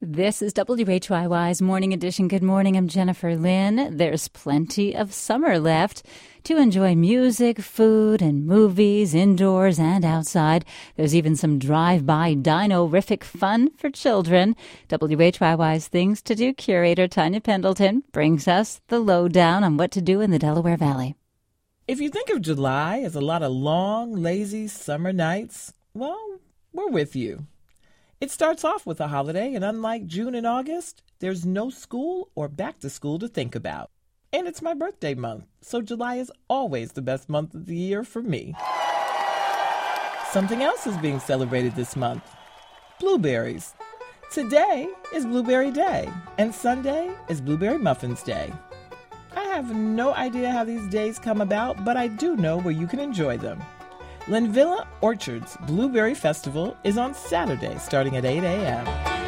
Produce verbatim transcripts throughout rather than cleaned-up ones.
This is W H Y Y's Morning Edition. Good morning. I'm Jennifer Lynn. There's plenty of summer left to enjoy music, food, and movies indoors and outside. There's even some drive-by dino-rific fun for children. W H Y Y's Things to Do curator Tanya Pendleton brings us the lowdown on what to do in the Delaware Valley. If you think of July as a lot of long, lazy summer nights, well, we're with you. It starts off with a holiday, and unlike June and August, there's no school or back to school to think about. And it's my birthday month, so July is always the best month of the year for me. Something else is being celebrated this month: blueberries. Today is Blueberry Day, and Sunday is Blueberry Muffins Day. I have no idea how these days come about, but I do know where you can enjoy them. Linvilla Orchard's Blueberry Festival is on Saturday, starting at eight a.m.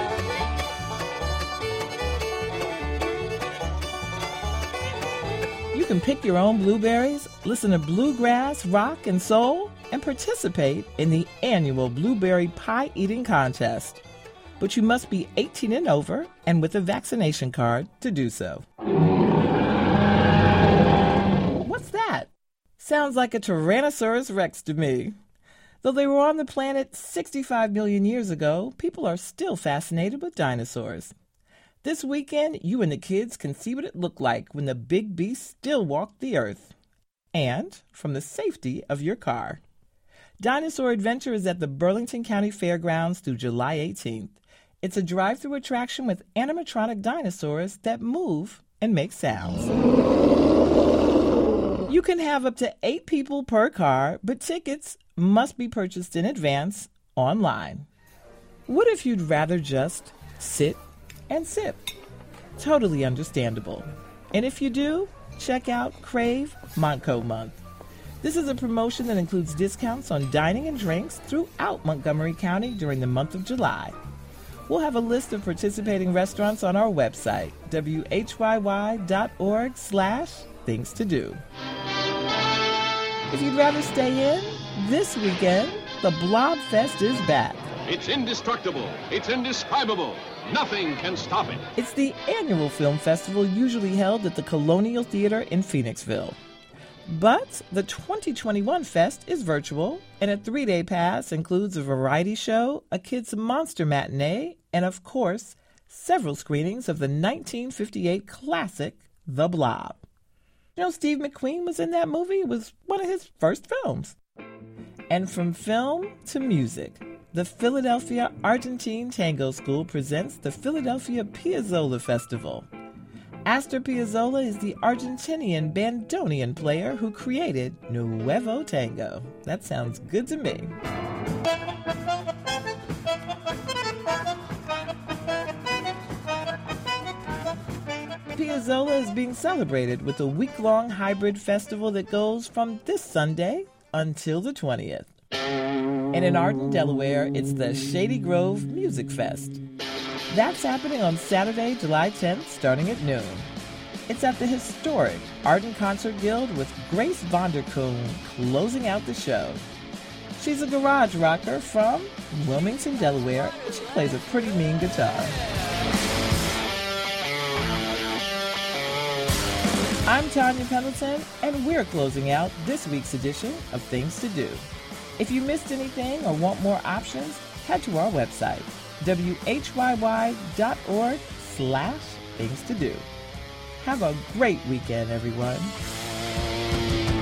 You can pick your own blueberries, listen to bluegrass, rock, and soul, and participate in the annual Blueberry Pie Eating Contest. But you must be eighteen and over and with a vaccination card to do so. What's that? Sounds like a Tyrannosaurus Rex to me. Though they were on the planet sixty-five million years ago, people are still fascinated with dinosaurs. This weekend, you and the kids can see what it looked like when the big beast still walked the earth. And from the safety of your car. Dinosaur Adventure is at the Burlington County Fairgrounds through July eighteenth. It's a drive-through attraction with animatronic dinosaurs that move and make sounds. You can have up to eight people per car, but tickets must be purchased in advance online. What if you'd rather just sit and sip? Totally understandable. And if you do, check out Crave Montco Month. This is a promotion that includes discounts on dining and drinks throughout Montgomery County during the month of July. We'll have a list of participating restaurants on our website, W H Y Y dot org slash things to do. If you'd rather stay in, this weekend, the Blob Fest is back. It's indestructible. It's indescribable. Nothing can stop it. It's the annual film festival usually held at the Colonial Theater in Phoenixville. But the twenty twenty-one Fest is virtual, and a three-day pass includes a variety show, a kids' monster matinee, and, of course, several screenings of the nineteen fifty-eight classic, The Blob. You know, Steve McQueen was in that movie. It was one of his first films. And from film to music, the Philadelphia Argentine Tango School presents the Philadelphia Piazzolla Festival. Astor Piazzolla is the Argentinian bandoneon player who created Nuevo Tango. That sounds good to me. Piazzolla is being celebrated with a week-long hybrid festival that goes from this Sunday until the twentieth. And in Arden, Delaware, it's the Shady Grove Music Fest. That's happening on Saturday, July tenth, starting at noon. It's at the historic Arden Concert Guild with Grace Vonderkoon closing out the show. She's a garage rocker from Wilmington, Delaware, and she plays a pretty mean guitar. I'm Tanya Pendleton, and we're closing out this week's edition of Things to Do. If you missed anything or want more options, head to our website, W H Y Y dot org slash things to do. Have a great weekend, everyone.